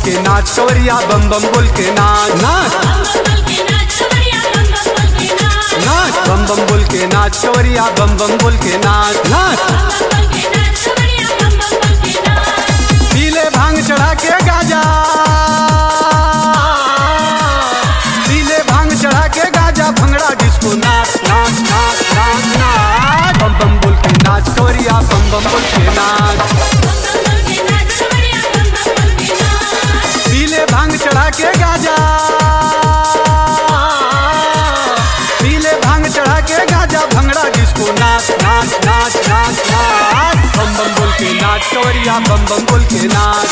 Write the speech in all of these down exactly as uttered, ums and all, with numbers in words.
के नाच कवरिया बम बम बोल के नाच नाच नाच बम बम बोल के नाच कवरिया बम बम बोल के नाच नाच पीले भांग चढ़ा के गाजा पीले भांग चढ़ा के गाजा भंगड़ा डिस्को नाच नाच नाच नाच नाच बम बम बोल के नाच कवरिया बम बम बोल के नाच पीले भांग चढ़ा के गाजा पीले भांग चढ़ा के गाजा भंगड़ा डिस्को नाच नाच नाच नाच नाच बम बम बोल के नाच कवरिया बम बम बोल के नाच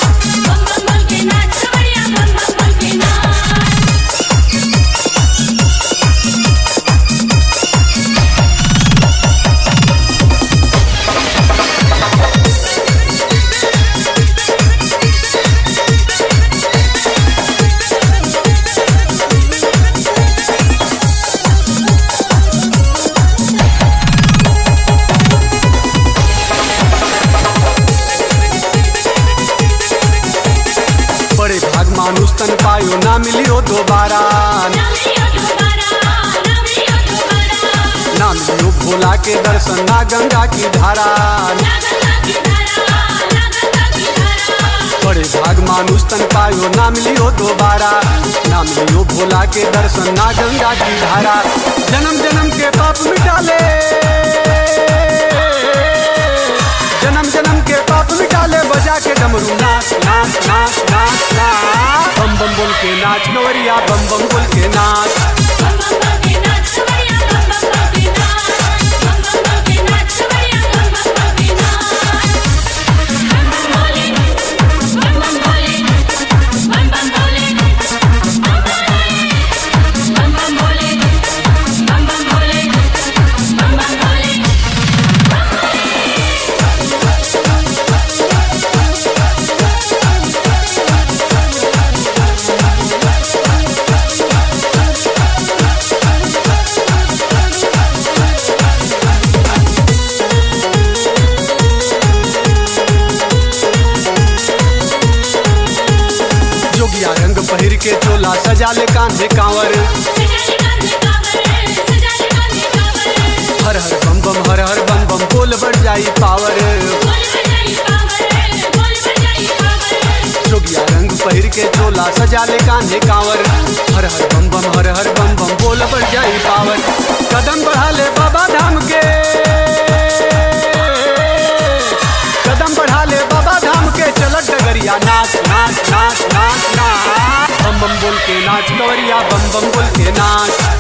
बड़े भाग मानुष तन पायो ना मिलियो दोबारा ना मिलियो भोला के दर्शन ना गंगा की धारा बड़े भाग मानुष तन पायो ना मिलियो दोबारा ना मिलियो भोला के दर्शन ना गंगा की धारा जन्म जन्म के पाप मिटा ले जन्म जन्म के पाप मिटा ले बजा के डमरू नाच नाच नाच नाच नाच बम बम बोल के नाच कवरिया बम बम बोल के नाच जोगिया रंग पहिर के चोला सजा ले कांधे कांवर हर हर बम बम हर हर बम बम बोल बढ़ जाई पावर जोगिया रंग पहिर के चोला सजा ले कांधे कांवर हर हर बम बम हर हर बम बम बोल बढ़ जाई पावर कदम बढ़ा ले बाबा धाम के कदम बढ़ा ले बाबा धाम के चलत डगरिया नाच नाच नाच नाच नाच बम बम बोल के नाच कवरिया बम बम बोल के नाच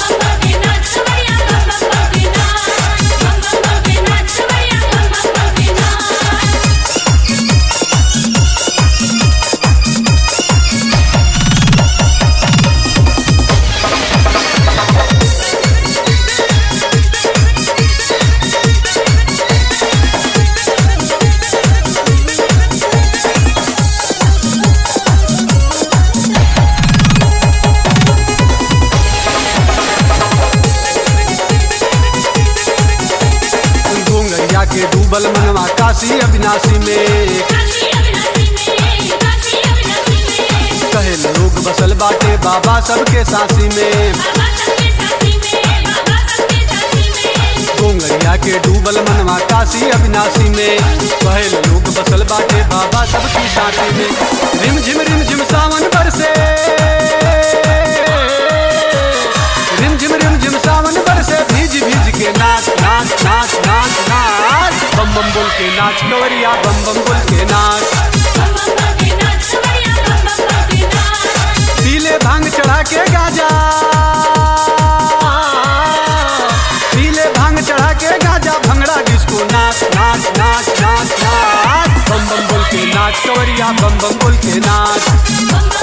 के डूबल मनवा काशी अविनाशी में कहे लोग बसल बाटे बाबा सबके सासी में गोंगरिया के डूबल मनवा काशी अविनाशी में कहे लोग बसल बाटे बाबा सबकी सासी में रिम झिम रिम झिम सावन बरसे रिम झिम रिम झिम सावन बरसे भीज भीज के नाच नाच नाच नाच नाच बम बम बोल के नाच कवरिया बम बम बोल के नाच पीले भांग चढ़ा के गाजा पीले भांग चढ़ा के गाजा भंगड़ा डिस्को नाच नाच नाच नाच नाच बम बम बोल के नाच कवरिया बम बम बोल के नाच